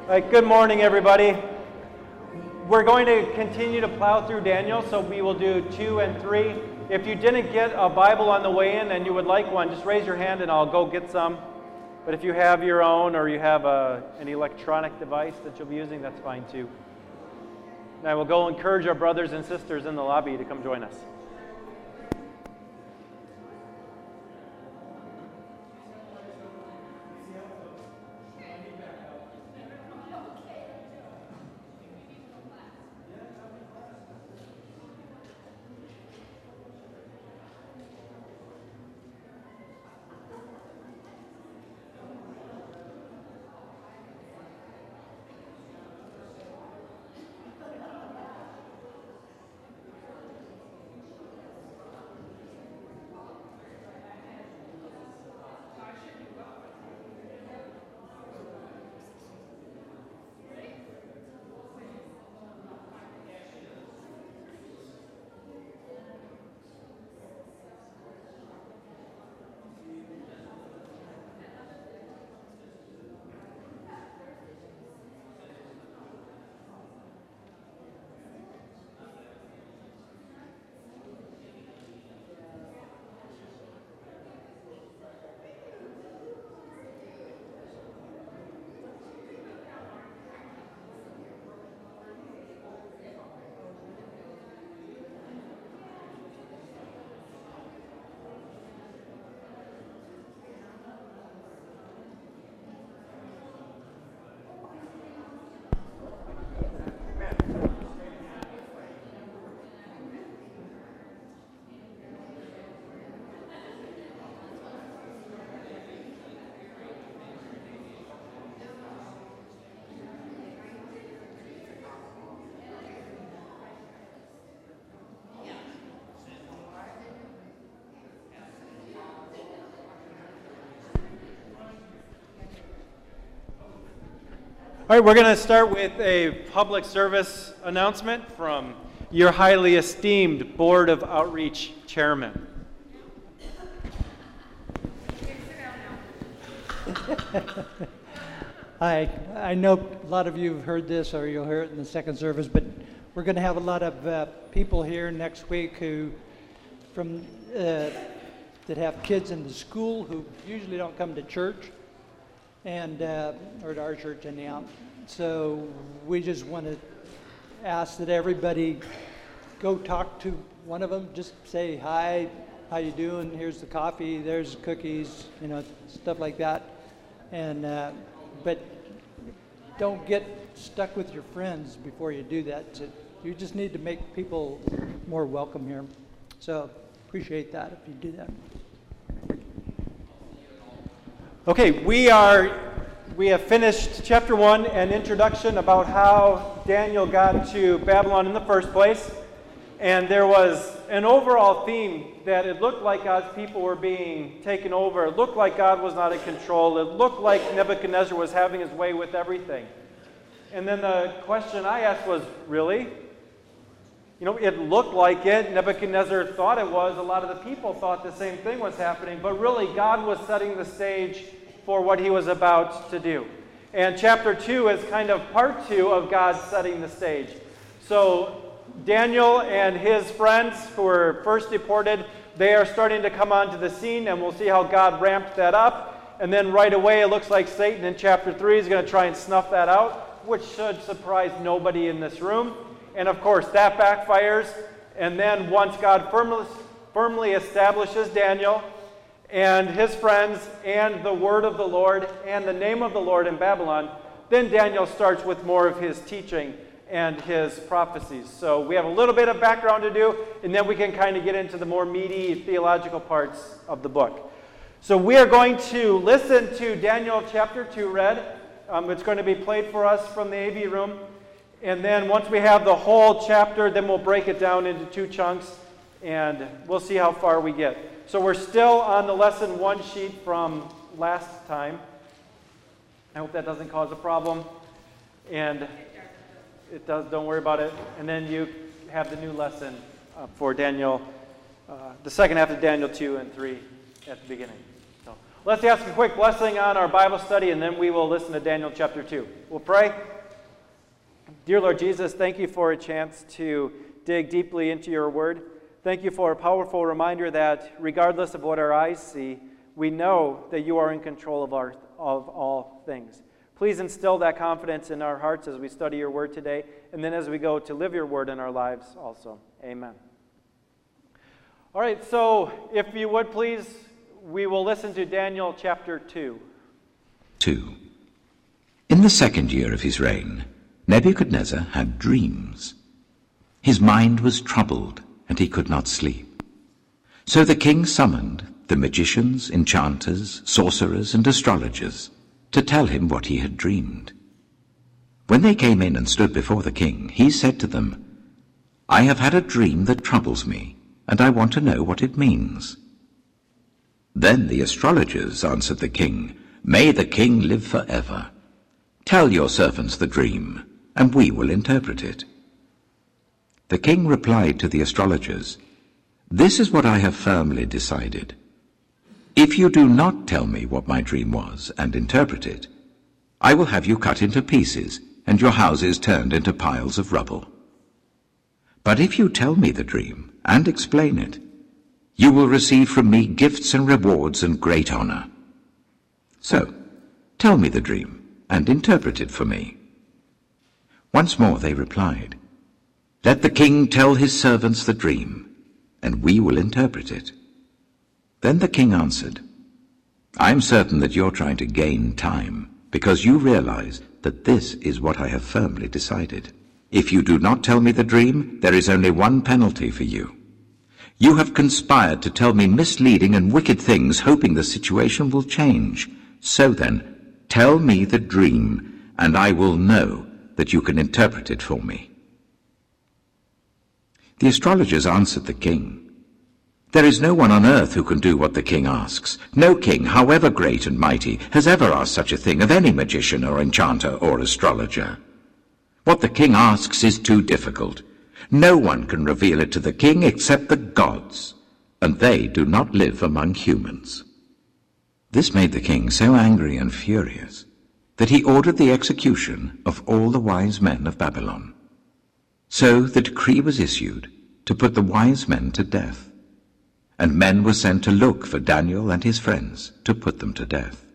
All right, good morning, everybody. We're going to continue to plow through Daniel, so we will do 2 and 3. If you didn't get a Bible on the way in and you would like one, just raise your hand and I'll go get some. But if you have your own or you have an electronic device that you'll be using, that's fine too. And I will go encourage our brothers and sisters in the lobby to come join us. All right, we're going to start with a public service announcement from your highly esteemed Board of Outreach Chairman. I know a lot of you have heard this or you'll hear it in the second service, but we're going to have a lot of people here next week who that have kids in the school who usually don't come to church. And or to our church anyhow. So we just want to ask that everybody go talk to one of them. Just say hi, how you doing? Here's the coffee. There's cookies. Stuff like that. And but don't get stuck with your friends before you do that. You just need to make people more welcome here. So appreciate that if you do that. Okay, we have finished chapter 1, an introduction about how Daniel got to Babylon in the first place. And there was an overall theme that it looked like God's people were being taken over. It looked like God was not in control. It looked like Nebuchadnezzar was having his way with everything. And then the question I asked was, really? It looked like it. Nebuchadnezzar thought it was. A lot of the people thought the same thing was happening. But really, God was setting the stage for what he was about to do. And chapter 2 is kind of part 2 of God setting the stage. So Daniel and his friends who were first deported, they are starting to come onto the scene, and we'll see how God ramped that up. And then right away, it looks like Satan in chapter 3 is going to try and snuff that out, which should surprise nobody in this room. And of course, that backfires. And then once God firmly establishes Daniel and his friends and the word of the Lord and the name of the Lord in Babylon, then Daniel starts with more of his teaching and his prophecies. So we have a little bit of background to do, and then we can kind of get into the more meaty theological parts of the book. So we are going to listen to Daniel chapter 2 read. It's going to be played for us from the AV room. And then once we have the whole chapter, then we'll break it down into 2 chunks, and we'll see how far we get. So we're still on the lesson 1 sheet from last time. I hope that doesn't cause a problem. And it does, don't worry about it. And then you have the new lesson for Daniel, the second half of Daniel 2 and 3 at the beginning. So Let's ask a quick blessing on our Bible study, and then we will listen to Daniel chapter 2. We'll pray. Dear Lord Jesus, thank you for a chance to dig deeply into your word. Thank you for a powerful reminder that regardless of what our eyes see, we know that you are in control of all things. Please instill that confidence in our hearts as we study your word today, and then as we go to live your word in our lives also. Amen. All right, so if you would please, we will listen to Daniel chapter 2. 2. In the 2nd year of his reign, Nebuchadnezzar had dreams. His mind was troubled, and he could not sleep. So the king summoned the magicians, enchanters, sorcerers, and astrologers to tell him what he had dreamed. When they came in and stood before the king, he said to them, "I have had a dream that troubles me, and I want to know what it means." Then the astrologers answered the king, "May the king live forever. Tell your servants the dream, and we will interpret it." The king replied to the astrologers, "This is what I have firmly decided. If you do not tell me what my dream was and interpret it, I will have you cut into pieces and your houses turned into piles of rubble. But if you tell me the dream and explain it, you will receive from me gifts and rewards and great honor. So, tell me the dream and interpret it for me." Once more they replied, "Let the king tell his servants the dream, and we will interpret it." Then the king answered, "I am certain that you're trying to gain time, because you realize that this is what I have firmly decided. If you do not tell me the dream, there is only one penalty for you. You have conspired to tell me misleading and wicked things, hoping the situation will change. So then, tell me the dream, and I will know that you can interpret it for me." The astrologers answered the king, "There is no one on earth who can do what the king asks. No king, however great and mighty, has ever asked such a thing of any magician or enchanter or astrologer. What the king asks is too difficult. No one can reveal it to the king except the gods, and they do not live among humans." This made the king so angry and furious that he ordered the execution of all the wise men of Babylon. So the decree was issued to put the wise men to death, and men were sent to look for Daniel and his friends to put them to death.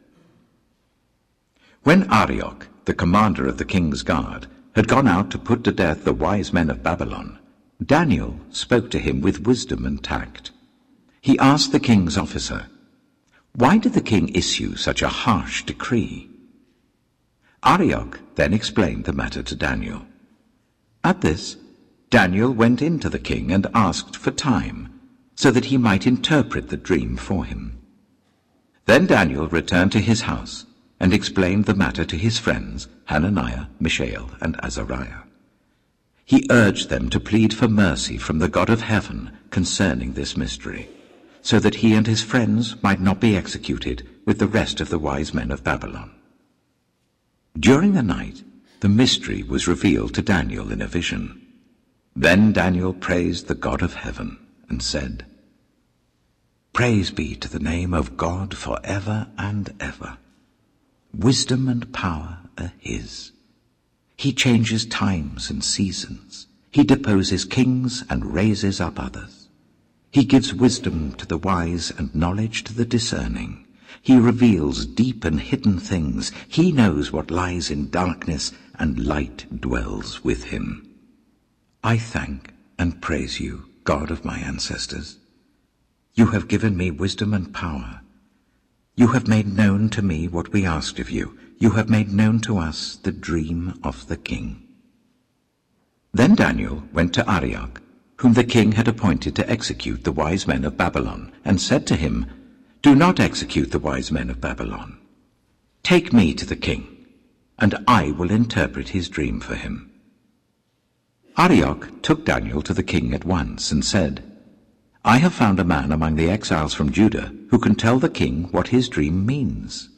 When Arioch, the commander of the king's guard, had gone out to put to death the wise men of Babylon, Daniel spoke to him with wisdom and tact. He asked the king's officer, "Why did the king issue such a harsh decree?" Arioch then explained the matter to Daniel. At this, Daniel went in to the king and asked for time, so that he might interpret the dream for him. Then Daniel returned to his house and explained the matter to his friends Hananiah, Mishael, and Azariah. He urged them to plead for mercy from the God of heaven concerning this mystery, so that he and his friends might not be executed with the rest of the wise men of Babylon. During the night, the mystery was revealed to Daniel in a vision. Then Daniel praised the God of heaven and said, "Praise be to the name of God forever and ever. Wisdom and power are his. He changes times and seasons. He deposes kings and raises up others. He gives wisdom to the wise and knowledge to the discerning. He reveals deep and hidden things. He knows what lies in darkness, and light dwells with him. I thank and praise you, God of my ancestors. You have given me wisdom and power. You have made known to me what we asked of you. You have made known to us the dream of the king." Then Daniel went to Arioch, whom the king had appointed to execute the wise men of Babylon, and said to him, "Do not execute the wise men of Babylon. Take me to the king, and I will interpret his dream for him." Arioch took Daniel to the king at once and said, "I have found a man among the exiles from Judah who can tell the king what his dream means."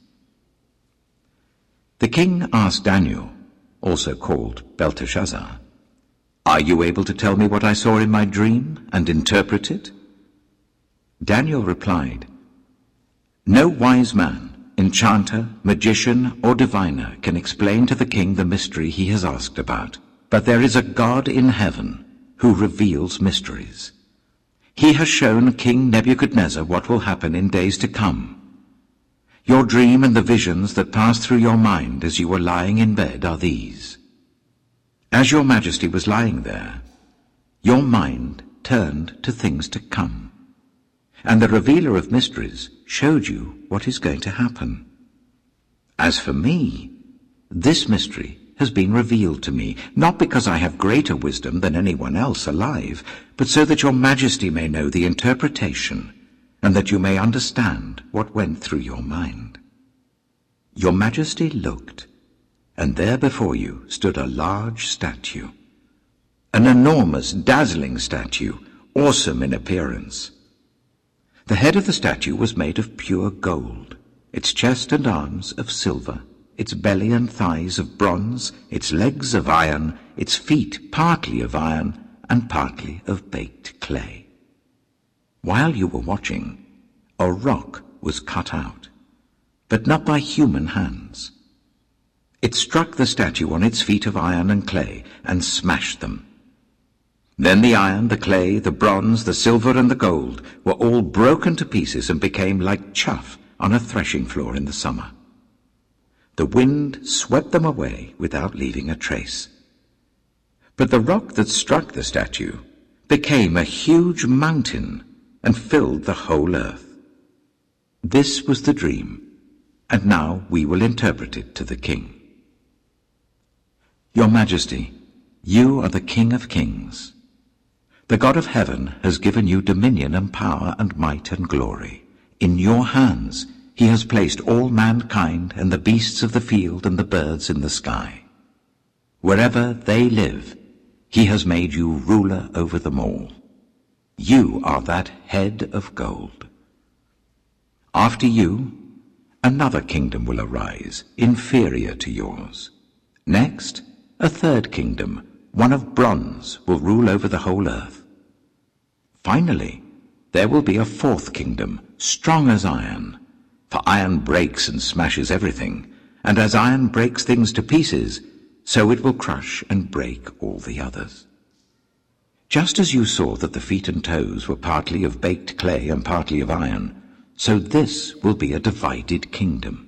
The king asked Daniel, also called Belteshazzar, "Are you able to tell me what I saw in my dream and interpret it?" Daniel replied, No wise man, enchanter, magician, or diviner can explain to the king the mystery he has asked about, but there is a God in heaven who reveals mysteries. He has shown King Nebuchadnezzar what will happen in days to come. Your dream and the visions that passed through your mind as you were lying in bed are these. As your majesty was lying there, your mind turned to things to come, and the revealer of mysteries showed you what is going to happen. As for me, this mystery has been revealed to me, not because I have greater wisdom than anyone else alive, but so that your majesty may know the interpretation, and that you may understand what went through your mind. Your majesty looked, and there before you stood a large statue, an enormous, dazzling statue, awesome in appearance. The head of the statue was made of pure gold, its chest and arms of silver, its belly and thighs of bronze, its legs of iron, its feet partly of iron and partly of baked clay. While you were watching, a rock was cut out, but not by human hands. It struck the statue on its feet of iron and clay and smashed them. Then the iron, the clay, the bronze, the silver, and the gold were all broken to pieces and became like chaff on a threshing floor in the summer. The wind swept them away without leaving a trace. But the rock that struck the statue became a huge mountain and filled the whole earth. This was the dream, and now we will interpret it to the king. Your Majesty, you are the King of Kings. The God of heaven has given you dominion and power and might and glory. In your hands he has placed all mankind and the beasts of the field and the birds in the sky. Wherever they live, he has made you ruler over them all. You are that head of gold. After you, another kingdom will arise, inferior to yours. Next, a third kingdom, one of bronze, will rule over the whole earth. Finally, there will be a fourth kingdom, strong as iron, for iron breaks and smashes everything, and as iron breaks things to pieces, so it will crush and break all the others. Just as you saw that the feet and toes were partly of baked clay and partly of iron, so this will be a divided kingdom.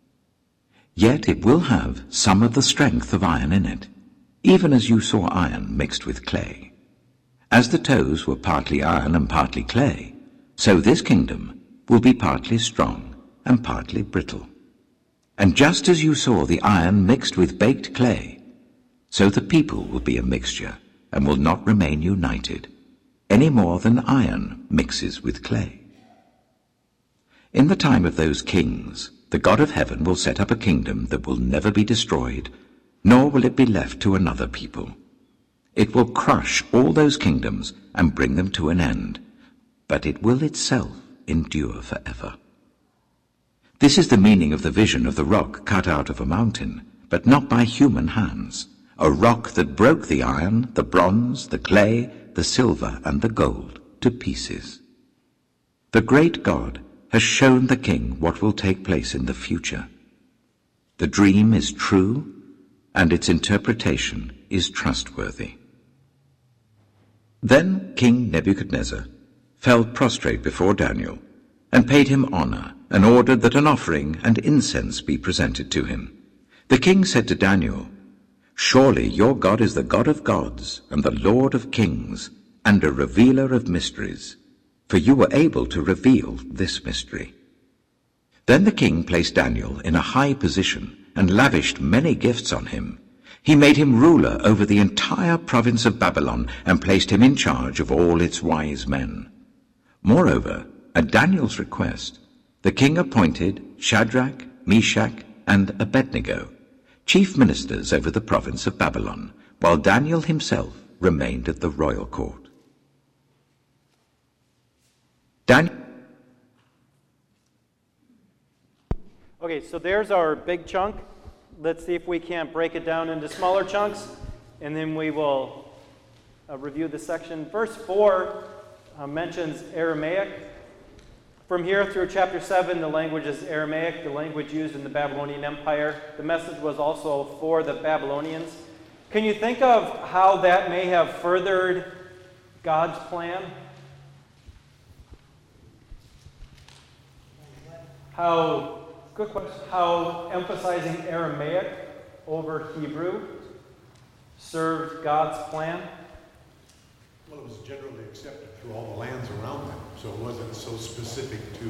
Yet it will have some of the strength of iron in it, even as you saw iron mixed with clay. As the toes were partly iron and partly clay, so this kingdom will be partly strong and partly brittle. And just as you saw the iron mixed with baked clay, so the people will be a mixture and will not remain united, any more than iron mixes with clay. In the time of those kings, the God of heaven will set up a kingdom that will never be destroyed, nor will it be left to another people. It will crush all those kingdoms and bring them to an end, but it will itself endure forever. This is the meaning of the vision of the rock cut out of a mountain, but not by human hands, a rock that broke the iron, the bronze, the clay, the silver, and the gold to pieces. The great God has shown the king what will take place in the future. The dream is true, and its interpretation is trustworthy. Then King Nebuchadnezzar fell prostrate before Daniel and paid him honor and ordered that an offering and incense be presented to him. The king said to Daniel, "Surely your God is the God of gods and the Lord of kings and a revealer of mysteries, for you were able to reveal this mystery." Then the king placed Daniel in a high position and lavished many gifts on him. He made him ruler over the entire province of Babylon and placed him in charge of all its wise men. Moreover, at Daniel's request, the king appointed Shadrach, Meshach, and Abednego chief ministers over the province of Babylon, while Daniel himself remained at the royal court. Okay, so there's our big chunk. Let's see if we can't break it down into smaller chunks, and then we will review the section. Verse 4 mentions Aramaic. From here through chapter 7, the language is Aramaic, the language used in the Babylonian Empire. The message was also for the Babylonians. Can you think of how that may have furthered God's plan? Good question. How emphasizing Aramaic over Hebrew served God's plan? Well, it was generally accepted through all the lands around them, so it wasn't so specific to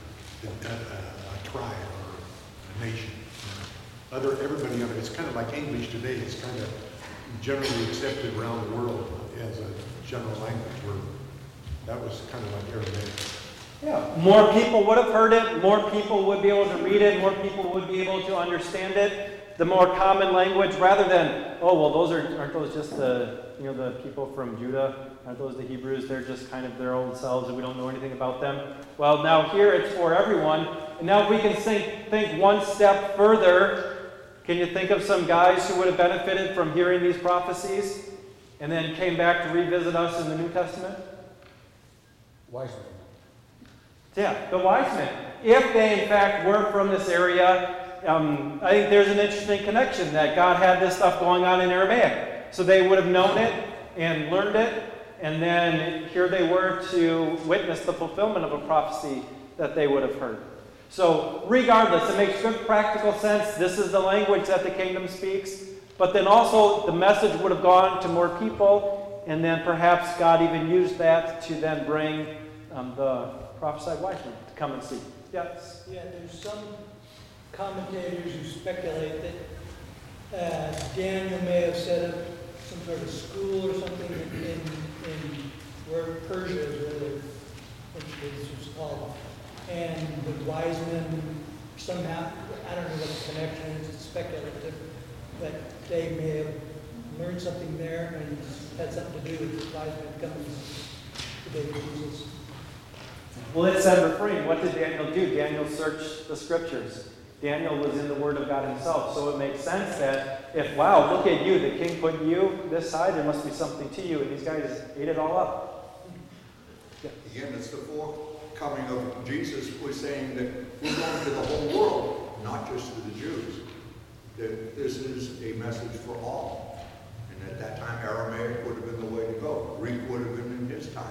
a tribe or a nation. Everybody, it's kind of like English today. It's kind of generally accepted around the world as a general language. Where that was kind of like Aramaic. Yeah, more people would have heard it. More people would be able to read it. More people would be able to understand it. The more common language, rather than aren't those just the people from Judah? Aren't those the Hebrews? They're just kind of their own selves and we don't know anything about them. Well, now here it's for everyone. And now we can think one step further. Can you think of some guys who would have benefited from hearing these prophecies and then came back to revisit us in the New Testament? Wise men. Yeah, the wise men. If they in fact were from this area, I think there's an interesting connection that God had this stuff going on in Aramaic. So they would have known it and learned it. And then here they were to witness the fulfillment of a prophecy that they would have heard. So regardless, it makes good practical sense. This is the language that the kingdom speaks. But then also the message would have gone to more people. And then perhaps God even used that to then bring the prophesied wise men to come and see. Yes? Yeah, there's some commentators who speculate that Daniel may have set up some sort of school or something in where Persia is, where this was called. And the wise men somehow, I don't know what the connection is, it's speculative, but they may have learned something there and had something to do with the wise men coming to the day of Jesus. Well, it said refrain. What did Daniel do? Daniel searched the scriptures. Daniel was in the Word of God himself. So it makes sense that if, wow, look at you, the king put you this side, there must be something to you. And these guys ate it all up. Yeah. Again, it's the forthcoming of Jesus. We're saying that we're going to the whole world, not just to the Jews. That this is a message for all. And at that time, Aramaic would have been the way to go. Greek would have been in his time.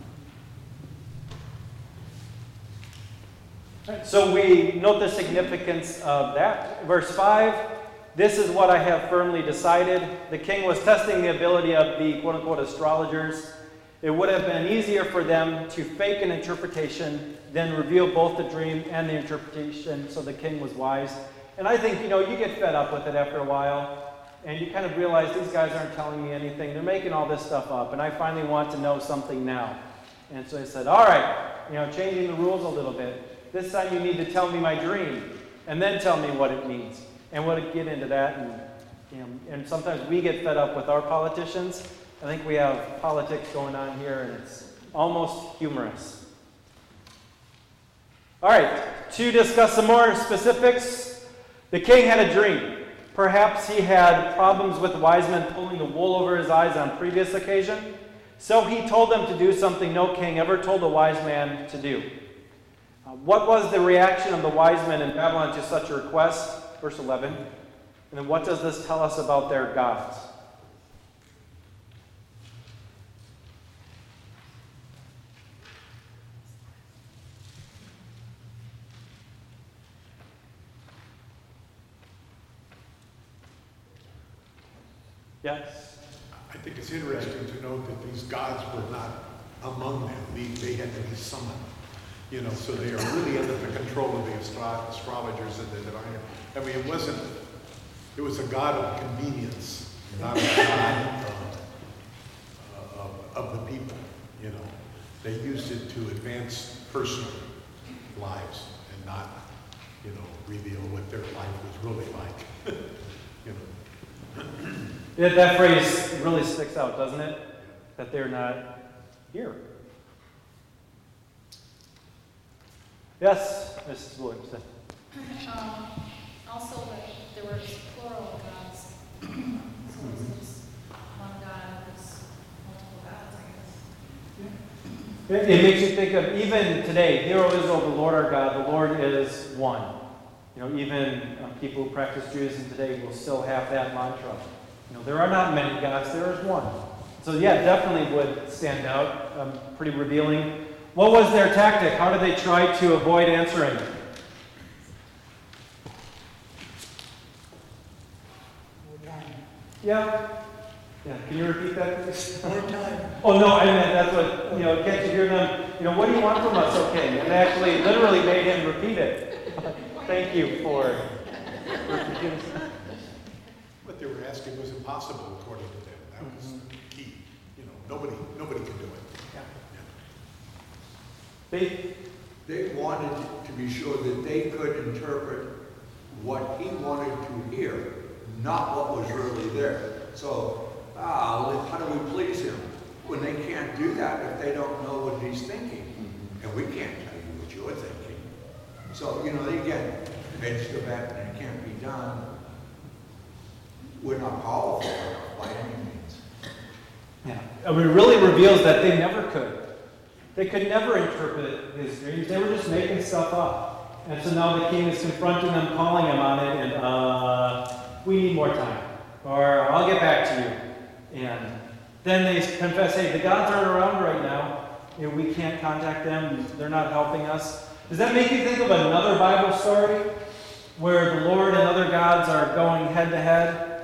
So we note the significance of that. Verse 5, this is what I have firmly decided. The king was testing the ability of the quote-unquote astrologers. It would have been easier for them to fake an interpretation than reveal both the dream and the interpretation, so the king was wise. And I think, you get fed up with it after a while, and you kind of realize these guys aren't telling me anything. They're making all this stuff up, and I finally want to know something now. And so I said, all right, changing the rules a little bit. This time you need to tell me my dream, and then tell me what it means. And we'll get into that. And sometimes we get fed up with our politicians. I think we have politics going on here, and it's almost humorous. All right, to discuss some more specifics, the king had a dream. Perhaps he had problems with the wise men pulling the wool over his eyes on previous occasion. So he told them to do something no king ever told a wise man to do. What was the reaction of the wise men in Babylon to such a request? Verse 11. And then what does this tell us about their gods? Yes? I think it's interesting to note that these gods were not among them. They had to be summoned. So they are really under the control of the astrologers and the diviner. I mean, it was a god of convenience, not a god of the people, They used it to advance personal lives and not, reveal what their life was really like, That phrase really sticks out, doesn't it? That they're not here. Yes, Mrs. Williamson. Also, that there were plural gods. So it's just one god, there's multiple gods, I guess. It makes you think of, even today, Hear, O Israel, the Lord our God, the Lord is one. Even people who practice Judaism today will still have that mantra. There are not many gods, there is one. So yeah, definitely would stand out, pretty revealing. What was their tactic? How did they try to avoid answering? Yeah. Can you repeat that, please? More time. Oh, no, I meant that's what, can't you hear them? What do you want from us? Okay. And they actually literally made him repeat it. Thank you for confusing. What they were asking was impossible, according to them. That was the key. Nobody can do it. Yeah. They wanted to be sure that they could interpret what he wanted to hear, not what was really there. So, how do we please him? When they can't do that if they don't know what he's thinking. And we can't tell you what you're thinking. So, again, edge the bet and it can't be done. We're not powerful enough by any means. Yeah. It really reveals that they never could. They could never interpret his dreams. They were just making stuff up. And so now the king is confronting them, calling him on it, and we need more time. Or I'll get back to you. And then they confess, hey, the gods aren't around right now. We can't contact them. They're not helping us. Does that make you think of another Bible story where the Lord and other gods are going head to head?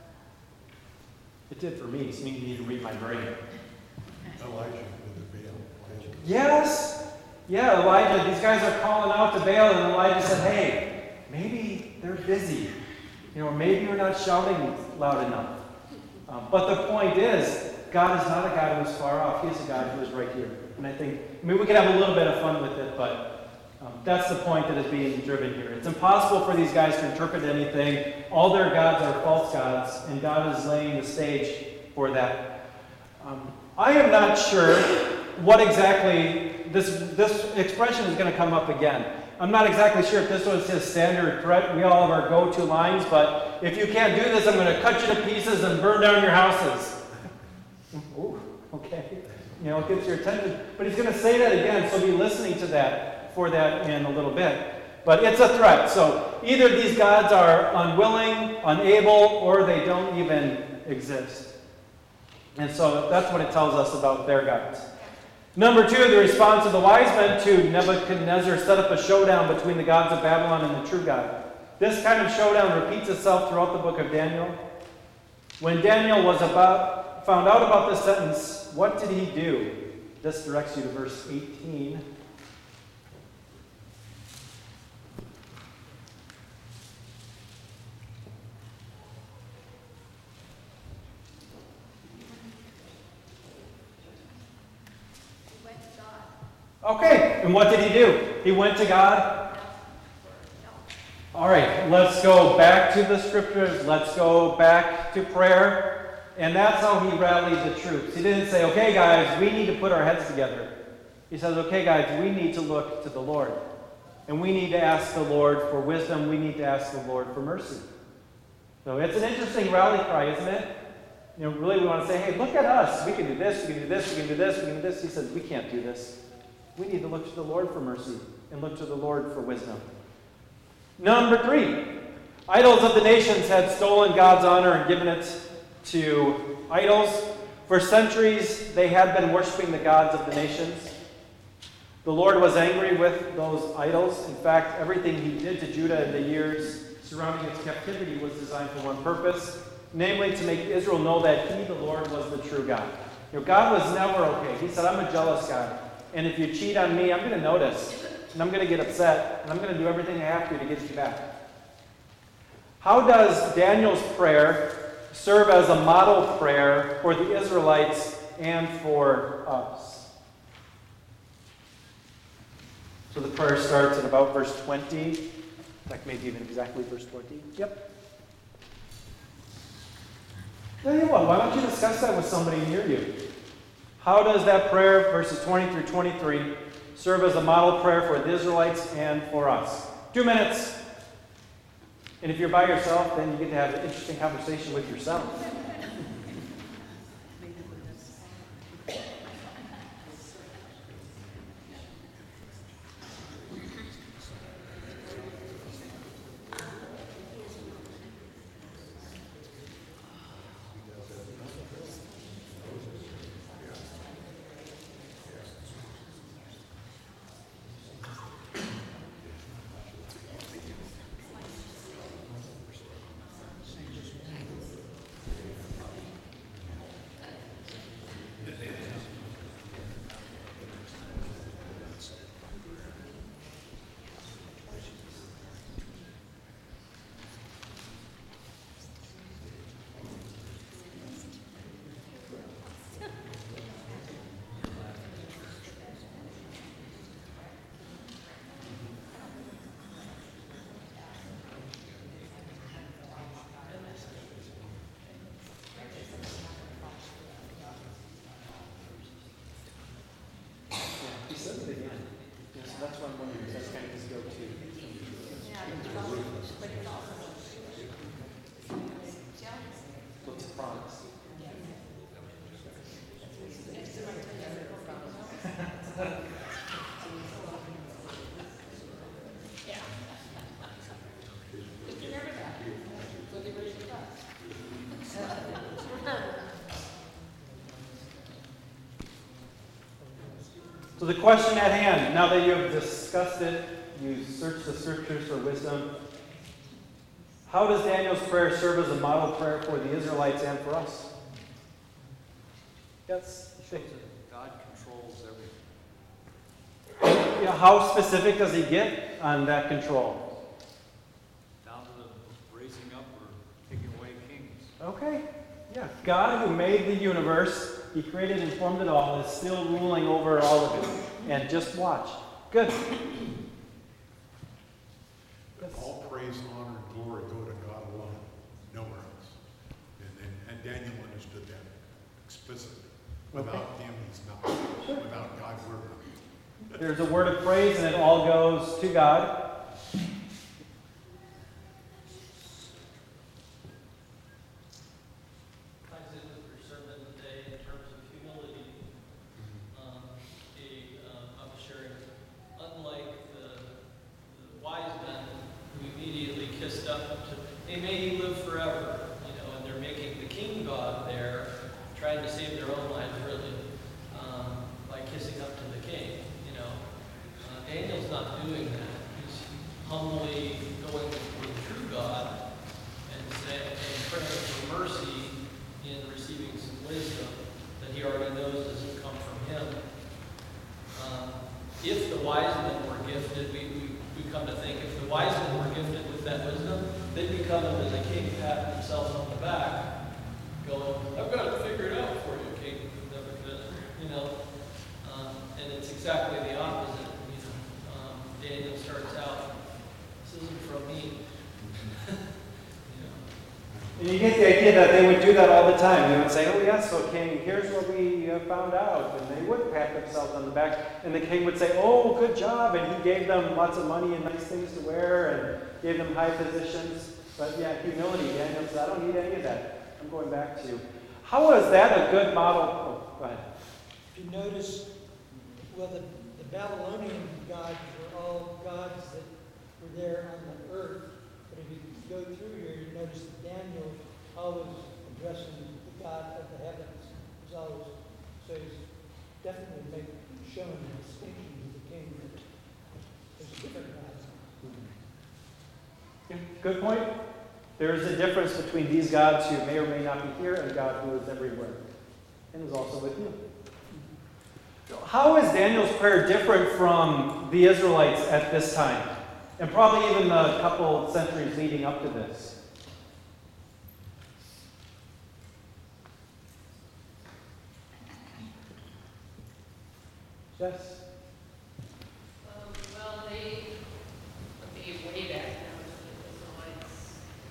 It did for me, so you need to read my brain. Elijah with the Baal. Yes. Yeah, Elijah, these guys are calling out to Baal, and Elijah said, hey, maybe they're busy. Maybe we're not shouting loud enough. But the point is, God is not a God who is far off. He is a God who is right here. And we could have a little bit of fun with it, but that's the point that is being driven here. It's impossible for these guys to interpret anything. All their gods are false gods, and God is laying the stage for that. I am not sure what exactly this expression is going to come up again. I'm not exactly sure if this was his standard threat. We all have our go-to lines, but if you can't do this, I'm going to cut you to pieces and burn down your houses. Ooh, okay. It gets your attention. But he's going to say that again, so be listening to that for that in a little bit. But it's a threat. So either these gods are unwilling, unable, or they don't even exist. And so that's what it tells us about their gods. Number 2, the response of the wise men to Nebuchadnezzar set up a showdown between the gods of Babylon and the true God. This kind of showdown repeats itself throughout the book of Daniel. When Daniel found out about this sentence, what did he do? This directs you to verse 18. In Okay, and what did he do? He went to God. All right, let's go back to the scriptures. Let's go back to prayer. And that's how he rallied the troops. He didn't say, okay, guys, we need to put our heads together. He says, okay, guys, we need to look to the Lord. And we need to ask the Lord for wisdom. We need to ask the Lord for mercy. So it's an interesting rally cry, isn't it? Really we want to say, hey, look at us. We can do this, we can do this, we can do this, we can do this. He says, we can't do this. We need to look to the Lord for mercy and look to the Lord for wisdom. Number 3, idols of the nations had stolen God's honor and given it to idols. For centuries, they had been worshiping the gods of the nations. The Lord was angry with those idols. In fact, everything he did to Judah in the years surrounding its captivity was designed for one purpose, namely to make Israel know that he, the Lord, was the true God. God was never okay. He said, I'm a jealous God. And if you cheat on me, I'm going to notice. And I'm going to get upset. And I'm going to do everything I have to get you back. How does Daniel's prayer serve as a model prayer for the Israelites and for us? So the prayer starts at about verse 20. In fact, maybe even exactly verse 20. Yep. Tell you what, why don't you discuss that with somebody near you? How does that prayer, verses 20 through 23, serve as a model prayer for the Israelites and for us? 2 minutes. And if you're by yourself, then you get to have an interesting conversation with yourself. says it again. Yeah, so that's what I'm wondering. That's kind of his go-to. What's the promise? So the question at hand, now that you have discussed it, you searched the scriptures for wisdom, how does Daniel's prayer serve as a model prayer for the Israelites and for us? Yes? God controls everything. Yeah, how specific does he get on that control? Down to the raising up or taking away kings. Okay. Yeah. God, who made the universe, he created and formed it all, is still ruling over all of it. And just watch. Good. All praise, honor, and glory go to God alone, nowhere else. And Daniel understood that explicitly. Without him, he's nothing. Without God, we're nothing. There's a word of praise, and it all goes to God. Hey, may he live forever, and they're making the king god there, trying to save their own lives, really, by kissing up to the king, Daniel's not doing that. He's humbly going to the true God and praying for mercy in receiving some wisdom that he already knows doesn't come from him. If the wise men were gifted, we come to think, if the wise men were gifted with that wisdom, they'd be coming to the king, patting themselves on the back, going, I've got it figured out for you, King Nebuchadnezzar, and it's exactly the opposite. Daniel starts out, this isn't from me. And you get the idea that they would do that all the time. They would say, oh yes, so king, here's what we found out. And they would pat themselves on the back. And the king would say, oh, good job. And he gave them lots of money and nice things to wear and gave them high positions. But yeah, humility. Daniel said, I don't need any of that. I'm going back to you. How is that a good model? Oh, go ahead. If you notice, well, the Babylonian gods were all gods that were there on the earth. But if you go through here, you notice that Daniel always addressing the God of the heavens. He's always, so he's definitely showing the distinction to the king that there's a different God. Yeah, good point. There is a difference between these gods who may or may not be here and God who is everywhere and is also with you. So how is Daniel's prayer different from the Israelites at this time? And probably even the couple centuries leading up to this. Yes? Well, would be way back now to the Israelites,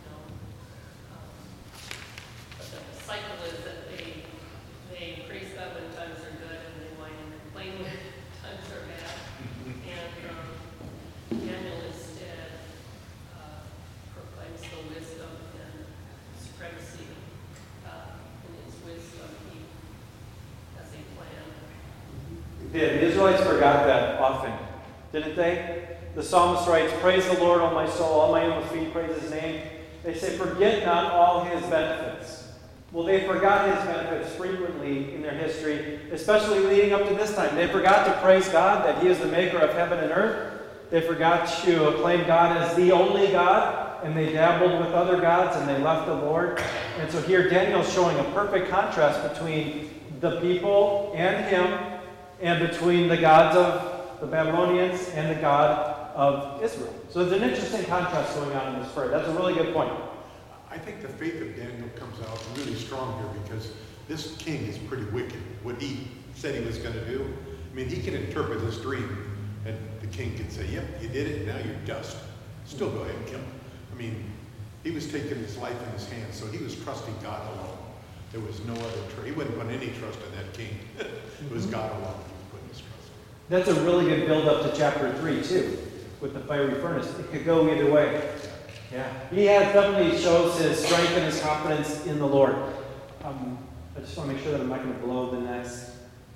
but the cycle is that they praise God when times are good and they whine and complain when times are bad. And Daniel instead proclaims the wisdom and supremacy in his wisdom. He has a plan. Yeah, the Israelites forgot that often, didn't they? The psalmist writes, praise the Lord, O my soul, all my inmost being, praise his name. They say, forget not all his benefits. Well, they forgot his benefits frequently in their history, especially leading up to this time. They forgot to praise God, that he is the maker of heaven and earth. They forgot to acclaim God as the only God, and they dabbled with other gods, and they left the Lord. And so here Daniel's showing a perfect contrast between the people and him, and between the gods of the Babylonians and the God of Israel. So there's an interesting contrast going on in this prayer. That's a really good point. I think the faith of Daniel comes out really strong here because this king is pretty wicked. What he said he was going to do, I mean, he can interpret his dream, and the king can say, yep, you did it, now you're dust. Still go ahead and kill him. I mean, he was taking his life in his hands, so he was trusting God alone. There was no other he wouldn't put any trust in that king. It was God alone he was putting his trust That's a really good build-up to chapter 3, too, with the fiery furnace. It could go either way. Yeah. He definitely shows his strength and his confidence in the Lord. I just want to make sure that I'm not going to blow the next.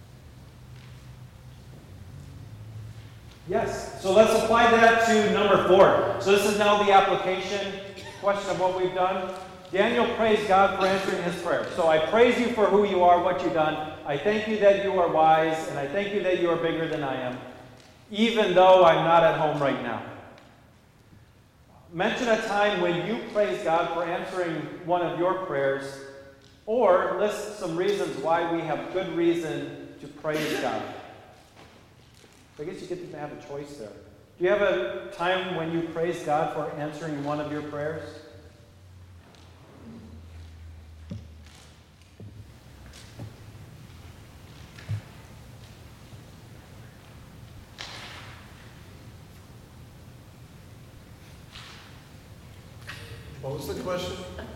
Yes. So let's apply that to number 4. So this is now the application question of what we've done. Daniel praised God for answering his prayer. So I praise you for who you are, what you've done. I thank you that you are wise, and I thank you that you are bigger than I am, even though I'm not at home right now. Mention a time when you praised God for answering one of your prayers, or list some reasons why we have good reason to praise God. I guess you get to have a choice there. Do you have a time when you praised God for answering one of your prayers? What was the question?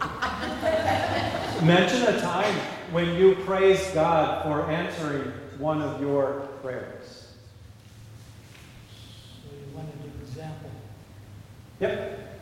Mention a time when you praised God for answering one of your prayers. So you want an example? Yep.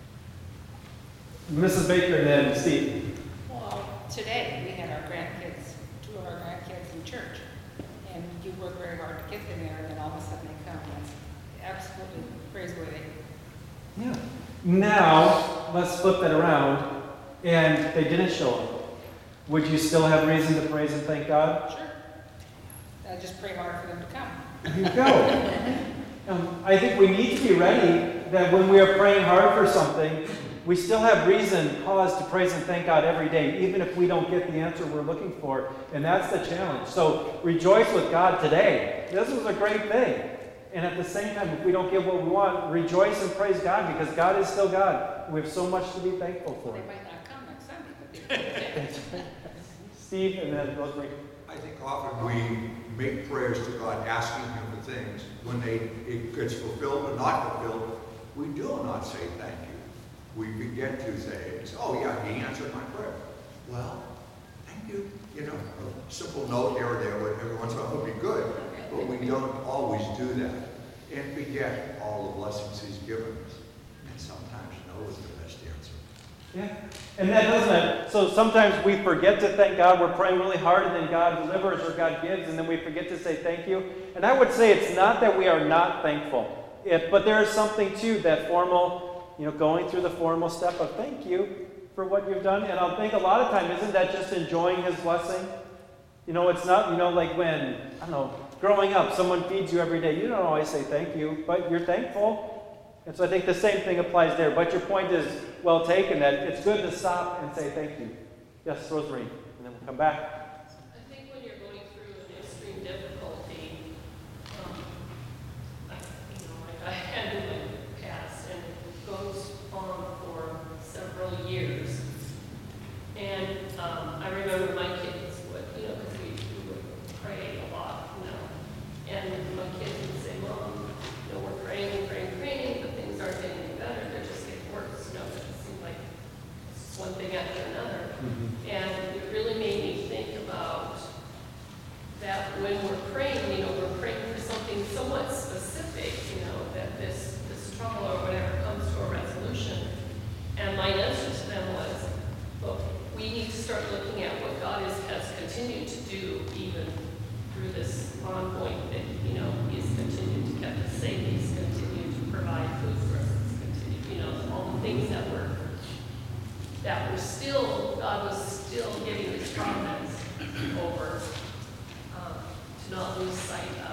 Mrs. Baker and then Steve. Well, today we had our grandkids, 2 of our grandkids in church, and you work very hard to get them there, and then all of a sudden they come. That's absolutely praiseworthy. Yeah. Now, let's flip that around, and they didn't show up. Would you still have reason to praise and thank God? Sure. I just pray hard for them to come. There you go. I think we need to be ready that when we are praying hard for something, we still have reason, cause to praise and thank God every day, even if we don't get the answer we're looking for. And that's the challenge. So rejoice with God today. This was a great thing. And at the same time, if we don't get what we want, rejoice and praise God, because God is still God. We have so much to be thankful for. They might not come next Sunday, but they Steve and then Rosemary. I think often we make prayers to God asking Him for things. When it gets fulfilled or not fulfilled, we do not say thank you. We forget to say, oh yeah, He answered my prayer. Well, thank you. You know, a simple note here or there every once in a while would be good, but we don't always do that. And forget all the blessings He's given us. And sometimes no is the best answer. Yeah. And that doesn't, so sometimes we forget to thank God. We're praying really hard, and then God delivers or God gives, and then we forget to say thank you. And I would say it's not that we are not thankful, but there is something to that formal, going through the formal step of thank you for what you've done. And I'll think a lot of time, isn't that just enjoying His blessing? It's not, like when, I don't know, growing up, someone feeds you every day. You don't always say thank you, but you're thankful. And so I think the same thing applies there. But your point is well taken, that it's good to stop and say thank you. Yes, Rosemary, and then we'll come back. I think when you're going through an extreme difficulty, like I had in my past, and it goes on for several years. And I remember my kids would, because we would pray a lot, and my kids would say, Mom, we're praying, but things aren't getting any better. They're just getting worse. It seems like it's one thing after another. Mm-hmm. And it really made me think about that when we're praying, we're praying for something somewhat specific, that this trouble or whatever comes to a resolution. And my answer to them was, look, we need to start looking at what God has continued to do even through this ongoing thing. He's continued to keep us safe. He's continued to provide food for us. He's continued, all the things that were still, God was still giving His providence over to not lose sight of.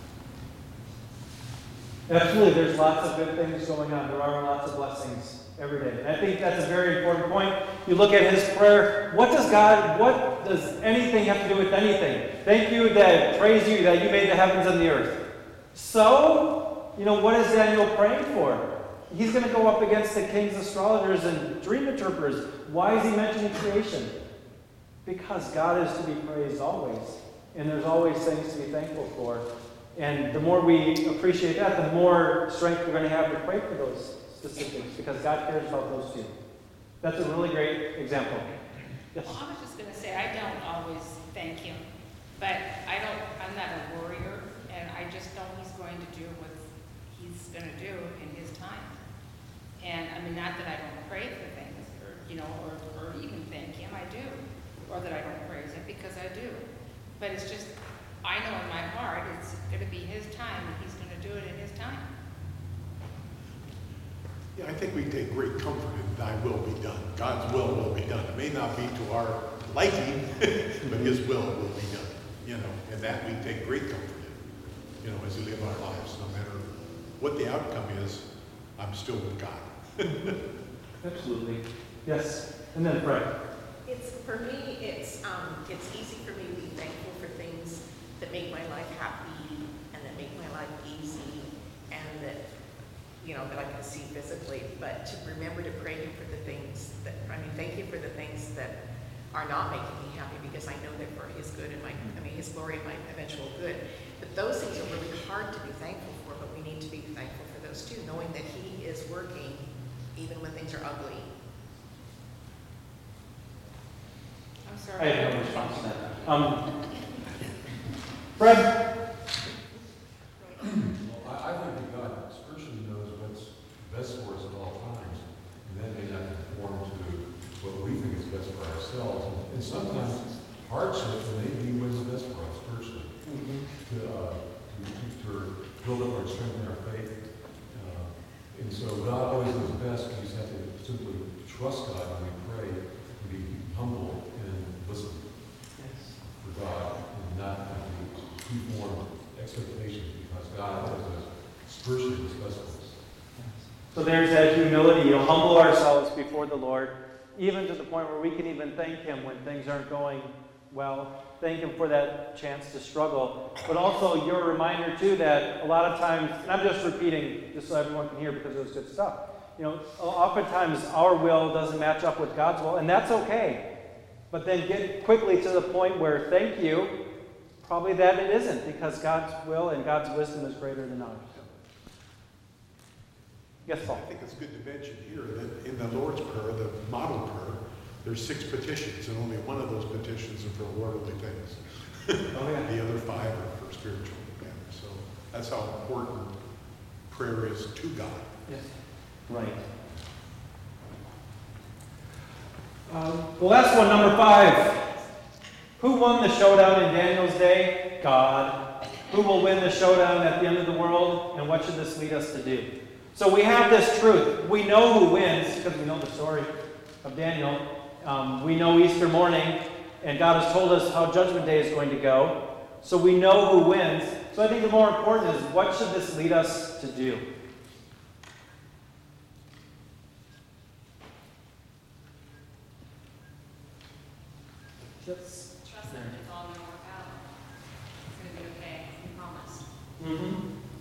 Absolutely, there's lots of good things going on. There are lots of blessings every day. And I think that's a very important point. You look at his prayer, what does anything have to do with anything? Thank you, praise you that you made the heavens and the earth. So, what is Daniel praying for? He's going to go up against the king's astrologers and dream interpreters. Why is he mentioning creation? Because God is to be praised always. And there's always things to be thankful for. And the more we appreciate that, the more strength we're going to have to pray for those specifics, because God cares about those too. That's a really great example. Yes? Well, I was just going to say, I don't always thank Him, but I'm not a worrier, and I I just know he's going to do what he's going to do in his time. And I mean, not that I don't pray for things, or, you know, or even thank him, I do. Or that I don't praise him, because I do. But it's just, I know in my heart, it's going to be his time, and he's going to do it in his time. Yeah, I think we take great comfort in thy will be done. God's will be done. It may not be to our liking, but his will be done. You know, and that we take great comfort in, you know, as we live our lives. No matter what the outcome is, I'm still with God. Absolutely. Yes. And then Fred. For me, it's easy for me to be thankful for things that make my life happy and that make my life easy and that, you know, that I can see physically. But to remember to pray him for the things that, thank you for the things that are not making me happy, because I know they're for his good and his glory and my eventual good. But those things are really hard to be thankful for, but we need to be thankful for those too, knowing that he is working even when things are ugly. I'm sorry. I have no response to that. Fred? Well, I think that God spiritually knows what's best for us at all times, and that may not conform to what we think is best for ourselves. And sometimes hardship may be what's best for us personally, to build up our strength and our faith. And so God always knows best. We just have to simply trust God when we pray, and be humble and listen for God, and not have to preform expectations, because God knows spiritually what's best for us. So there's that humility. You'll humble ourselves before the Lord, even to the point where we can even thank him when things aren't going well. Thank him for that chance to struggle. But also your reminder too that a lot of times, and I'm just repeating just so everyone can hear because it was good stuff. You know, oftentimes our will doesn't match up with God's will, and that's okay. But then get quickly to the point where thank you, probably that it isn't, because God's will and God's wisdom is greater than ours. Yes, Paul. I think it's good to mention here that in the Lord's Prayer, the model prayer, there's 6 petitions, and only one of those petitions are for worldly things. Oh, yeah. The other 5 are for spiritual matters. So that's how important prayer is to God. Yes. Right. The last one, number 5. Who won the showdown in Daniel's day? God. Who will win the showdown at the end of the world? And what should this lead us to do? So we have this truth. We know who wins because we know the story of Daniel. We know Easter morning, and God has told us how Judgment Day is going to go. So we know who wins. So I think the more important is, what should this lead us to do? Trust that it's all going to work out. It's going to be okay. We promise.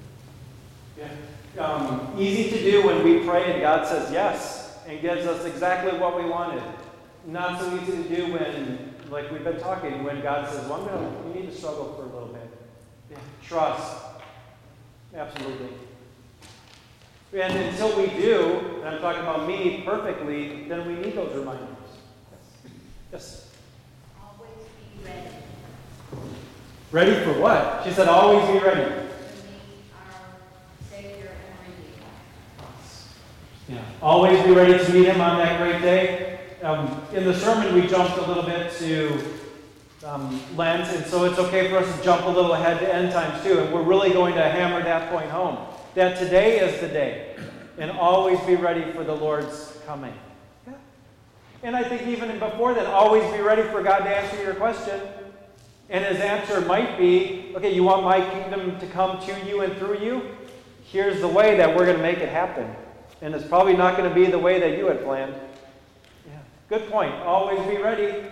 Yeah. Easy to do when we pray and God says yes and gives us exactly what we wanted. Not so easy to do when, like we've been talking, when God says, well, you need to struggle for a little bit. Yeah. Trust. Absolutely. And until we do, and I'm talking about me perfectly, then we need those reminders. Yes? Always be ready Ready for what? She said, always be ready. to meet our Savior and Redeemer. Yeah. Always be ready to meet him on that great day. In the sermon, we jumped a little bit to Lent, and so it's okay for us to jump a little ahead to end times too. And we're really going to hammer that point home, that today is the day, and always be ready for the Lord's coming. Yeah. And I think even before that, always be ready for God to answer your question. And his answer might be, okay, you want my kingdom to come to you and through you? Here's the way that we're going to make it happen. And it's probably not going to be the way that you had planned. Yeah. Good point. Always be ready.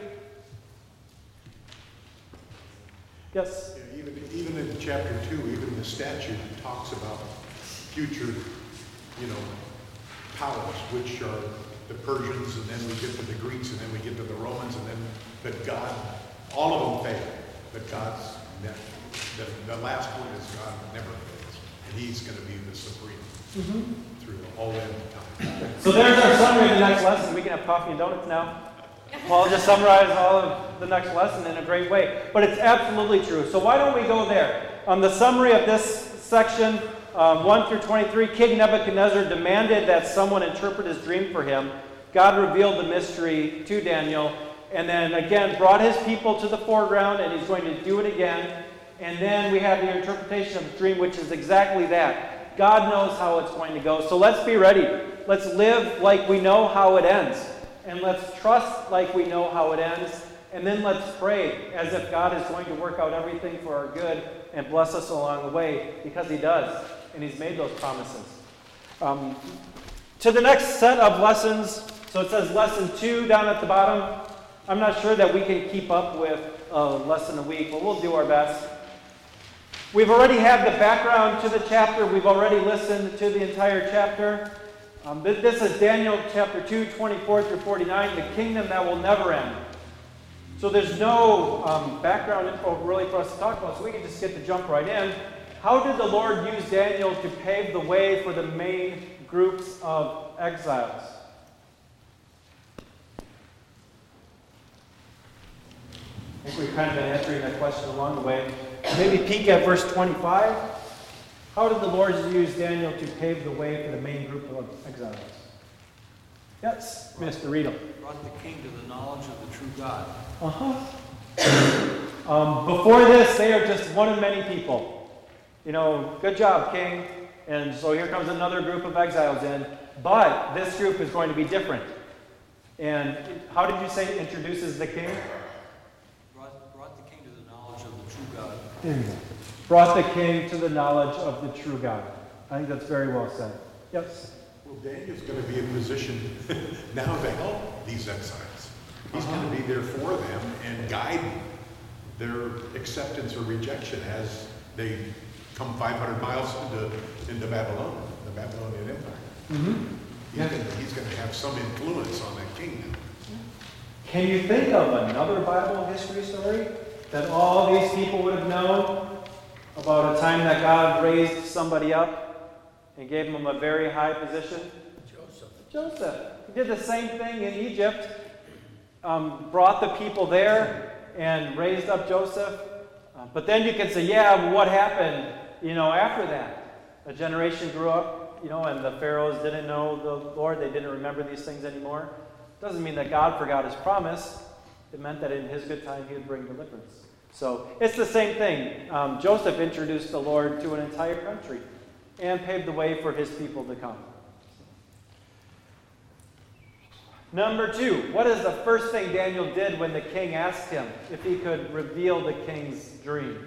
Yes? Yeah, even in chapter 2, even the statute talks about future, powers, which are the Persians, and then we get to the Greeks, and then we get to the Romans, and then, but God, all of them fail. But God's, the last one is God never fails. And he's going to be the supreme through all end time. So there's our summary of the next lesson. We can have coffee and donuts now. Paul just summarized all of the next lesson in a great way. But it's absolutely true. So why don't we go there? The summary of this section, 1 through 23, King Nebuchadnezzar demanded that someone interpret his dream for him. God revealed the mystery to Daniel, and then again brought his people to the foreground, and he's going to do it again. And then we have the interpretation of the dream, which is exactly that. God knows how it's going to go. So let's be ready. Let's live like we know how it ends. And let's trust like we know how it ends. And then let's pray as if God is going to work out everything for our good and bless us along the way, because he does. And he's made those promises. To the next set of lessons, so it says lesson 2 down at the bottom. I'm not sure that we can keep up with a lesson a week, but we'll do our best. We've already had the background to the chapter. We've already listened to the entire chapter. This is Daniel chapter 2, 24 through 49, the kingdom that will never end. So there's no background info really for us to talk about, so we can just get to jump right in. How did the Lord use Daniel to pave the way for the main groups of exiles? I think we've kind of been answering that question along the way. Maybe peek at verse 25. How did the Lord use Daniel to pave the way for the main group of exiles? Yes, Mr. Riedel. Brought the king to the knowledge of the true God. Before this, they are just one of many people. You know, good job, king. And so here comes another group of exiles in. But this group is going to be different. And how did you say it introduces the king? Brought the king to the knowledge of the true God. There you go. Brought the king to the knowledge of the true God. I think that's very well said. Yes? Well, Daniel's going to be in position now to help these exiles. He's going to be there for them and guide their acceptance or rejection as they come 500 miles into Babylon, the Babylonian Empire. He's going to have some influence on that kingdom. Can you think of another Bible history story that all these people would have known about a time that God raised somebody up and gave him a very high position? Joseph. He did the same thing in Egypt. Brought the people there and raised up Joseph. But then you can say, yeah, well, what happened, after that? A generation grew up, and the pharaohs didn't know the Lord. They didn't remember these things anymore. Doesn't mean that God forgot his promise. It meant that in his good time he would bring deliverance. So it's the same thing. Joseph introduced the Lord to an entire country and paved the way for his people to come. Number 2, what is the first thing Daniel did when the king asked him if he could reveal the king's dream?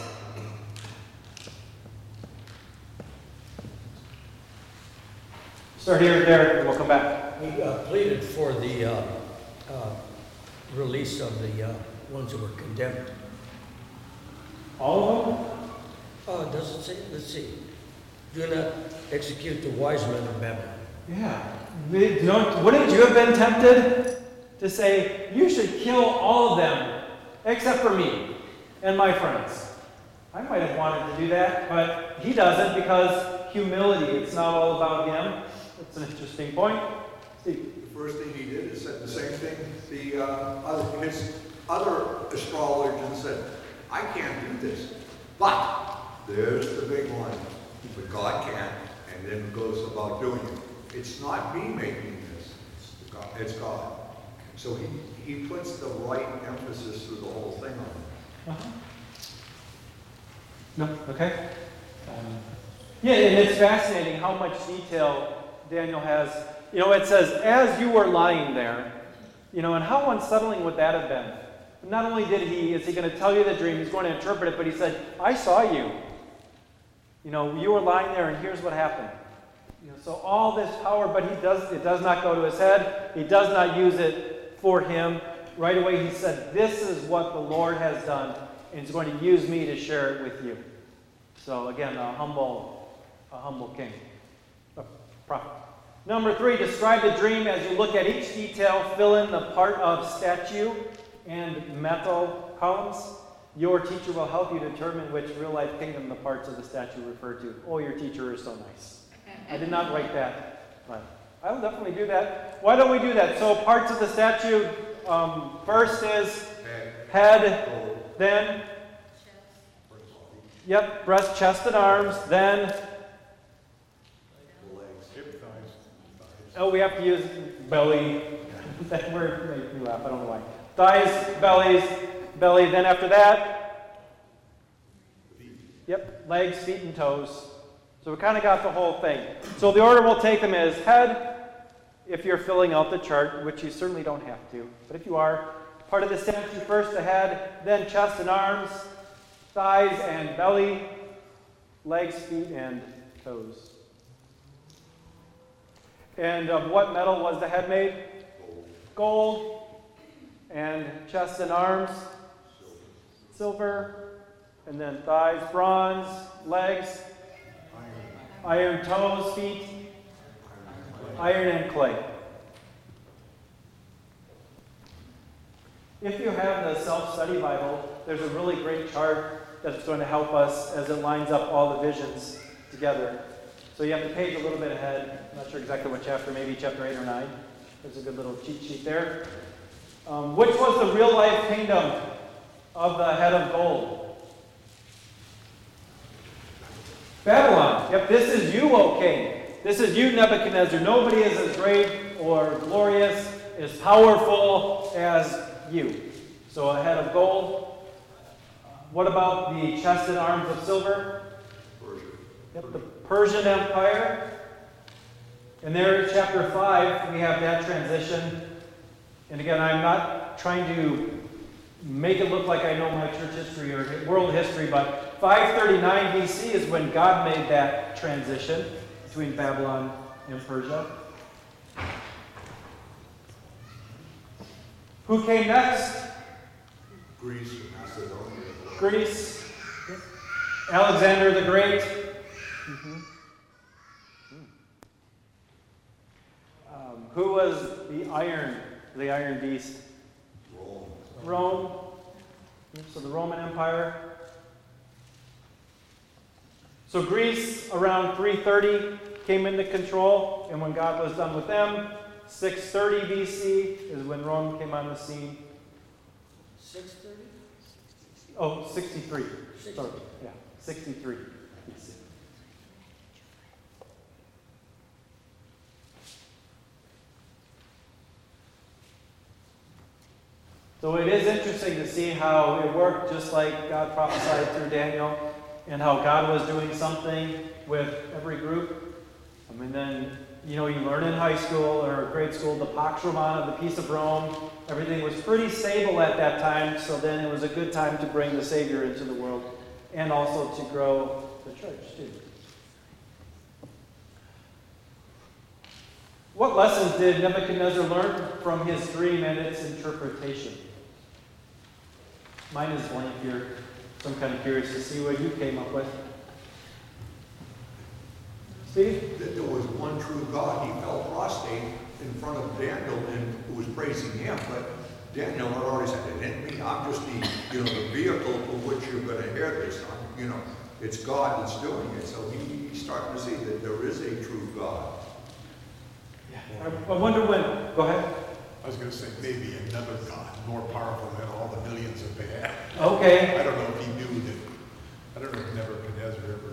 Start here, Derek, and we'll come back. He pleaded for the release of the ones who were condemned. All of them? Does it say? Let's see. Do not execute the wise men of Babylon. Yeah. Wouldn't you have been tempted to say, you should kill all of them except for me and my friends? I might have wanted to do that, but he doesn't, because humility, it's not all about him. That's an interesting point. Steve. The first thing he did is said the same thing. His other astrologers said, I can't do this. But there's the big one. But God can. And then goes about doing it. It's not me making this. It's God. So he puts the right emphasis through the whole thing on it. No? Okay. Yeah, and it's fascinating how much detail Daniel has. It says, as you were lying there, and how unsettling would that have been? Not only is he going to tell you the dream, he's going to interpret it, but he said, I saw you. You were lying there, and here's what happened. So all this power, but it does not go to his head. He does not use it for him. Right away he said, this is what the Lord has done, and he's going to use me to share it with you. So again, a humble king, a prophet. Number 3, describe the dream as you look at each detail. Fill in the part of statue and metal columns. Your teacher will help you determine which real-life kingdom the parts of the statue refer to. Oh, your teacher is so nice. I did not write that, but I will definitely do that. Why don't we do that? So parts of the statue, first is head, then Yep, breast, chest, and arms. Then, The legs. Hip, thighs, oh, we have to use belly. That word made me laugh. I don't know why. Thighs, belly. Then after that, yep, legs, feet, and toes. So we kind of got the whole thing. So the order we'll take them is head, if you're filling out the chart, which you certainly don't have to. But if you are, part of the statue first the head, then chest and arms, thighs and belly, legs, feet, and toes. And of what metal was the head made? Gold. And chest and arms? Silver. And then thighs, bronze. Legs? Iron. Toes, feet? Iron and clay. If you have the self-study Bible, there's a really great chart that's going to help us as it lines up all the visions together. So you have the page a little bit ahead. I'm not sure exactly what chapter, maybe chapter 8 or 9. There's a good little cheat sheet there. Which was the real-life kingdom of the head of gold? Babylon. Yep, this is you, O king. This is you, Nebuchadnezzar. Nobody is as great or glorious, as powerful as you. So a head of gold. What about the chest and arms of silver? Persia. Yep, the Persian Empire. And there in chapter 5, we have that transition. And again, I'm not trying to make it look like I know my church history or world history, but 539 BC is when God made that transition between Babylon and Persia. Who came next? Greece and Macedonia. Greece. Alexander the Great. Who was the Iron Beast? Rome. So the Roman Empire. So Greece, around 330, came into control, and when God was done with them, 630 BC is when Rome came on the scene. 630? Oh, 63. Sorry. Yeah, 63 BC. So it is interesting to see how it worked just like God prophesied through Daniel, and how God was doing something with every group. I mean, then, you learn in high school or grade school the Pax Romana, the Peace of Rome. Everything was pretty stable at that time, so then it was a good time to bring the Savior into the world and also to grow the church, too. What lessons did Nebuchadnezzar learn from his dream and its interpretation? Mine is blank here, so I'm kind of curious to see what you came up with. Steve? That there was one true God. He fell prostrate in front of Daniel and was praising him. But Daniel had already said, it ain't me. I'm just the vehicle for which you're going to hear this. It's God that's doing it. So he's starting to see that there is a true God. Yeah. I wonder when. Go ahead. I was going to say maybe another God, more powerful than all the millions that they had. Okay. I don't know if he knew that. I don't know if Nebuchadnezzar ever,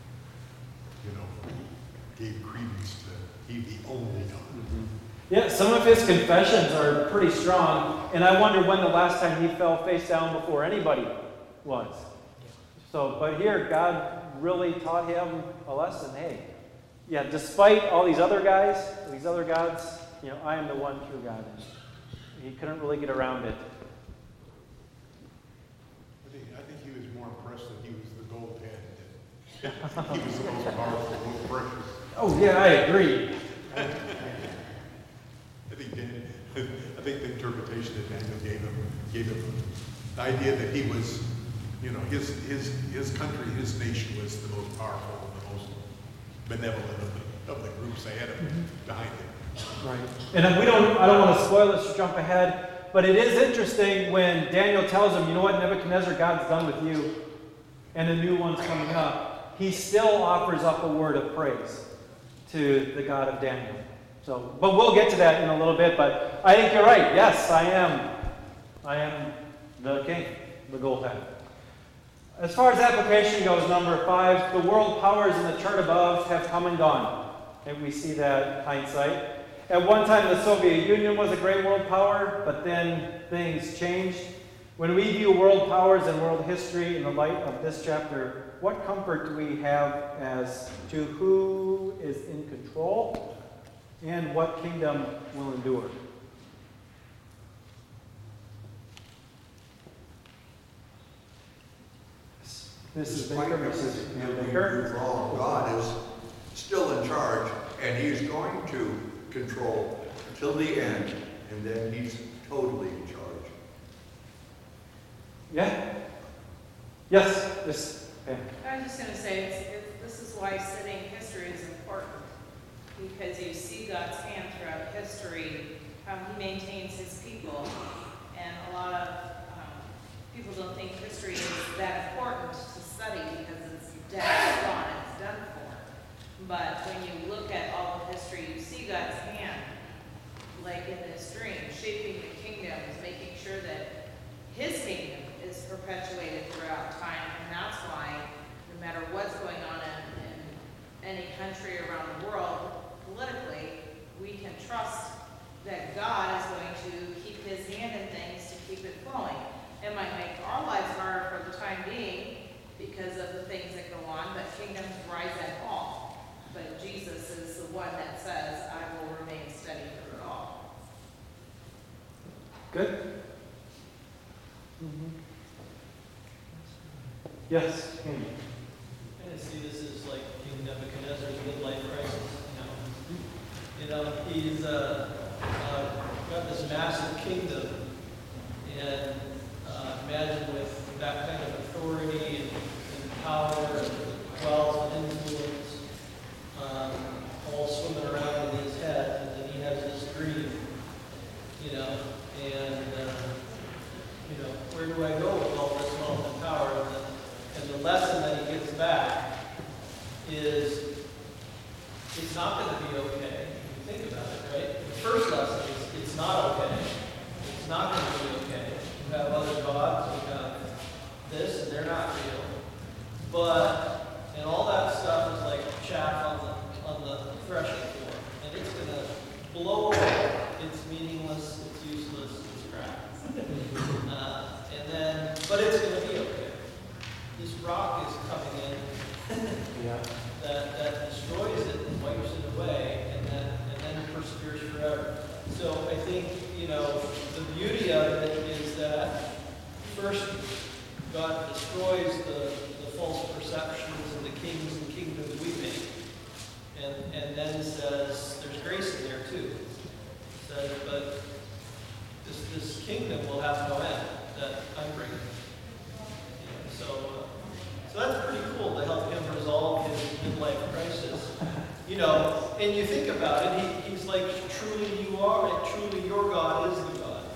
gave credence to he the only God. Mm-hmm. Yeah, some of his confessions are pretty strong, and I wonder when the last time he fell face down before anybody was. So, but here, God really taught him a lesson. Hey, yeah, despite all these other guys, these other gods, I am the one true God. He couldn't really get around it. I think he was more impressed that he was the gold head. He was the most powerful, most precious. Oh yeah, I agree. I think the interpretation that Daniel gave him the idea that he was, his country, his nation was the most powerful, the most benevolent of the groups ahead of him, behind him. Right. And I don't want to spoil this or jump ahead, but it is interesting when Daniel tells him, you know what, Nebuchadnezzar, God's done with you, and a new one's coming up. He still offers up a word of praise to the God of Daniel. So, but we'll get to that in a little bit, but I think you're right. Yes, I am the king, the gold head. As far as application goes, number 5, the world powers in the chart above have come and gone. And we see that in hindsight. At one time, the Soviet Union was a great world power, but then things changed. When we view world powers and world history in the light of this chapter, what comfort do we have as to who is in control and what kingdom will endure? Mrs. Baker, Mrs. Baker. God is still in charge, and he's going to control till the end, and then he's totally in charge. Yeah? Yes? This. Okay. I was just going to say, this is why studying history is important, because you see God's hand throughout history, how he maintains his people, and a lot of people don't think history is that important to study because it's dead, it's gone, it's done for. But when you look at all of history, you see God's hand, like in this dream, shaping the kingdoms, making sure that his kingdom is perpetuated throughout time. And that's why, no matter what's going on in any country around the world, politically, we can trust that God is going to keep his hand in things to keep it flowing. It might make our lives harder for the time being because of the things that go on, but kingdoms rise and fall. But Jesus is the one that says, I will remain steady through it all. Good? Mm-hmm. This is like King Nebuchadnezzar's midlife crisis. He's got this massive kingdom, and imagine with that kind of authority and power and wealth and influence, all swimming around in his head, and then he has this dream, where do I go with all this wealth and power? And the lesson that he gets back is it's not going to be okay. If you think about it, right? The first lesson is it's not okay. It's not going to be okay. You have other gods, you have this, and they're not real. And all that stuff is like chaff on the threshing floor. And it's going to blow away. It's meaningless, it's useless, it's crap. But it's going to be okay. This rock is coming in that destroys it and wipes it away, and then perseveres forever. So I think, the beauty of it is that first God destroys the false perceptions and the kings and kingdoms we make. And then says, there's grace in there too. It says, but this kingdom will have no end that I'm bringing. So that's pretty cool to help him resolve his midlife crisis. And you think about it, he's like, truly you are, and truly your God is the God.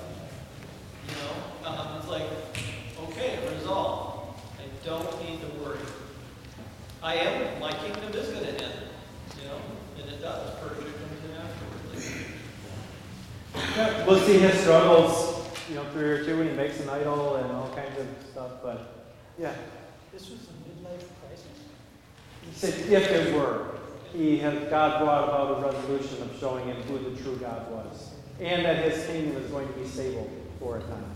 It's like, okay, resolve. I don't need to worry. My kingdom is going to end, and it does. Persia comes in afterwards. We'll see his struggles, through here too, when he makes an idol and all kinds of stuff, but yeah. This was a midlife crisis? He said, if it were, God brought about a resolution of showing him who the true God was, and that his kingdom is going to be stable for a time.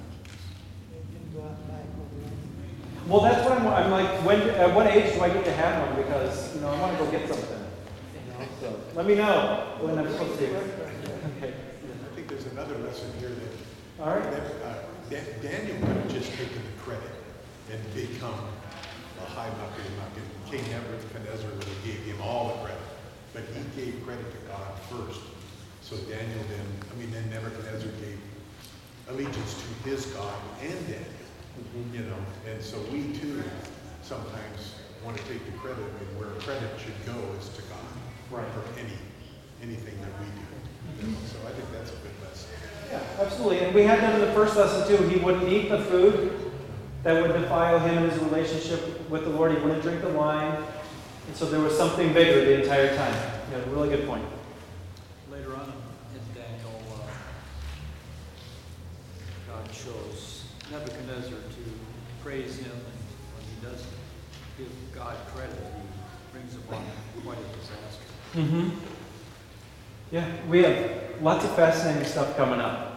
Well, that's what I'm like. At what age do I get to have one? Because I want to go get something. So let me know when I'm supposed to. Okay. I think there's another lesson here that. All right. Daniel could have just taken the credit and become a high mountain. King Nebuchadnezzar really gave him all the credit, but he gave credit to God first. So Daniel then Nebuchadnezzar gave allegiance to his God and Daniel. And so we too sometimes want to take the credit, and where credit should go is to God, right? For anything that we do. So I think that's a good lesson. Yeah, absolutely. And we had that in the first lesson too. He wouldn't eat the food that would defile him in his relationship with the Lord. He wouldn't drink the wine. And so there was something bigger the entire time. You had a really good point. Later on in Daniel, God chose Nebuchadnezzar to praise him. And when he he does give God credit, he brings upon quite a disaster. Mm-hmm. Yeah, we have lots of fascinating stuff coming up.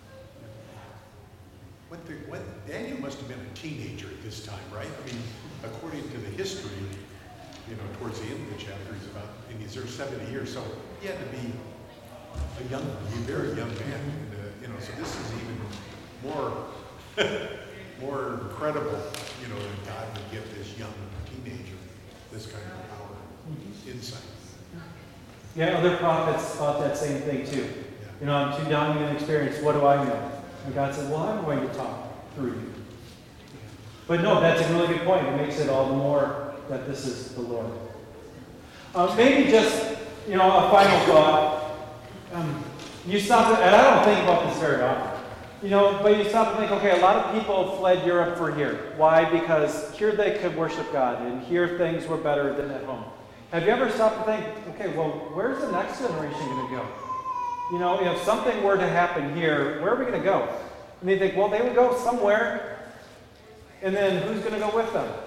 Daniel must have been a teenager at this time, right? I mean, according to the history, towards the end of the chapter, he's there 70 years, so he had to be a very young man. And, so this is even more incredible, that God would give this young teenager this kind of power, insight. Yeah, other prophets thought that same thing too. Yeah. I'm too young in experience. What do I know? And God said, well, I'm going to talk through you. But no, that's a really good point. It makes it all the more that this is the Lord. Maybe just, a final thought. You stop, and I don't think about this very often, but you stop and think, okay, a lot of people fled Europe for here. Why? Because here they could worship God, and here things were better than at home. Have you ever stopped and think, okay, well, where's the next generation going to go? If something were to happen here, where are we going to go? And you think, well, they would go somewhere, and then who's going to go with them?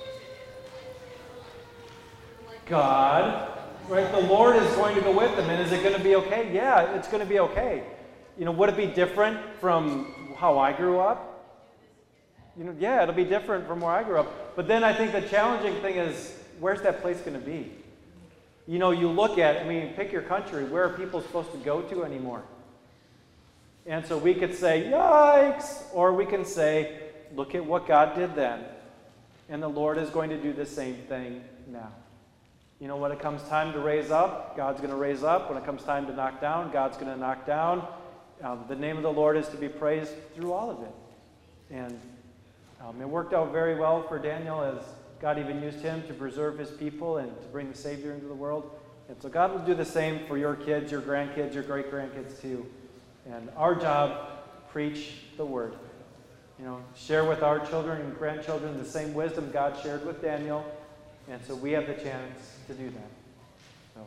God, right? The Lord is going to go with them, and is it going to be okay? Yeah, it's going to be okay. Would it be different from how I grew up? Yeah, it'll be different from where I grew up. But then I think the challenging thing is, where's that place going to be? You look at, pick your country. Where are people supposed to go to anymore? And so we could say, yikes! Or we can say, look at what God did then. And the Lord is going to do the same thing now. When it comes time to raise up, God's going to raise up. When it comes time to knock down, God's going to knock down. The name of the Lord is to be praised through all of it. And it worked out very well for Daniel, as God even used him to preserve his people and to bring the Savior into the world. And so God will do the same for your kids, your grandkids, your great-grandkids too. And our job, preach the word. Share with our children and grandchildren the same wisdom God shared with Daniel. And so we have the chance to do that.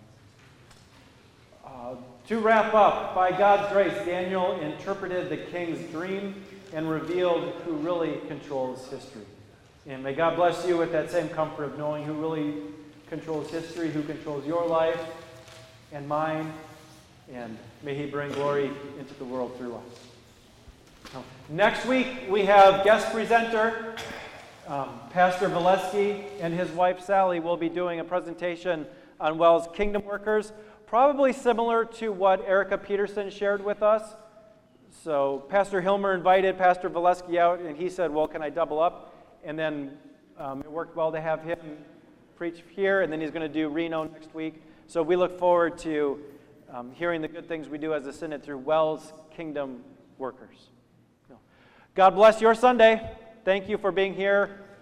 To wrap up, by God's grace, Daniel interpreted the king's dream and revealed who really controls history. And may God bless you with that same comfort of knowing who really controls history, who controls your life and mine, and may he bring glory into the world through us. Next week, we have guest presenter, Pastor Valesky, and his wife Sally will be doing a presentation on WELL's Kingdom Workers, probably similar to what Erica Peterson shared with us. So Pastor Hilmer invited Pastor Valesky out, and he said, well, can I double up? And then it worked well to have him preach here, and then he's going to do Reno next week. So we look forward to hearing the good things we do as a synod through WELL's Kingdom Workers. God bless your Sunday. Thank you for being here.